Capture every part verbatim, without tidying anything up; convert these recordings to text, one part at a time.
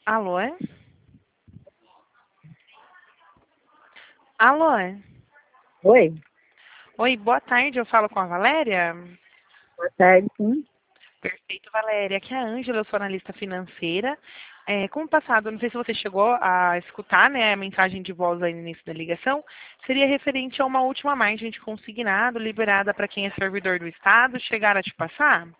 Alô? é? Alô? é? Oi, Oi, boa tarde, eu falo com a Valéria? boa tarde, sim. Perfeito, Valéria. Aqui é a Ângela, eu sou analista financeira. É, como passado, não sei se você chegou a escutar, né, a mensagem de voz aí no início da ligação, seria referente a uma última margem de consignado liberada para quem é servidor do Estado. Chegaram a te passar?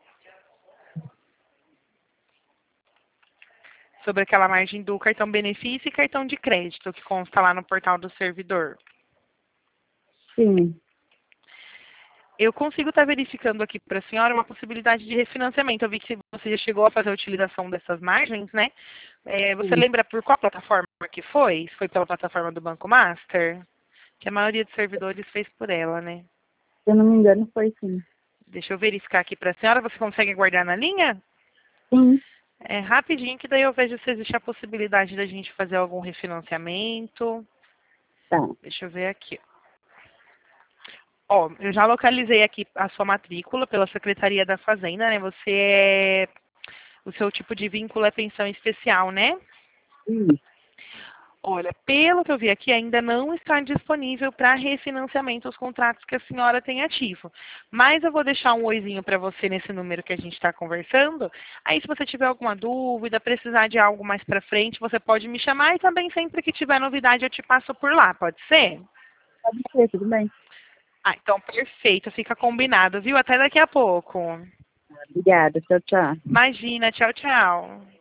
Sobre aquela margem do cartão benefício e cartão de crédito que consta lá no portal do servidor. Sim, Eu consigo estar verificando aqui para a senhora uma possibilidade de refinanciamento. Eu vi que você já chegou a fazer a utilização dessas margens, né? É, você sim. lembra por qual plataforma que foi? Se foi pela plataforma do Banco Master? Que a maioria dos servidores fez por ela, né? Se eu não me engano, foi sim. Deixa eu verificar aqui para a senhora. Você consegue aguardar na linha? Sim, É rapidinho, que daí eu vejo se existe a possibilidade da gente fazer algum refinanciamento. tá. Deixa eu ver aqui. Ó, eu já localizei aqui a sua matrícula pela Secretaria da Fazenda, né? Você é... O seu tipo de vínculo é pensão especial, né? Isso. Olha, pelo que eu vi aqui, ainda não está disponível para refinanciamento os contratos que a senhora tem ativo. Mas eu vou deixar um oizinho para você nesse número que a gente está conversando. Aí, se você tiver alguma dúvida, precisar de algo mais para frente, você pode me chamar e também sempre que tiver novidade eu te passo por lá, pode ser? Pode ser, tudo bem. Ah, então perfeito, fica combinado, viu? Até daqui a pouco. Obrigada, tchau, tchau. Imagina, tchau, tchau.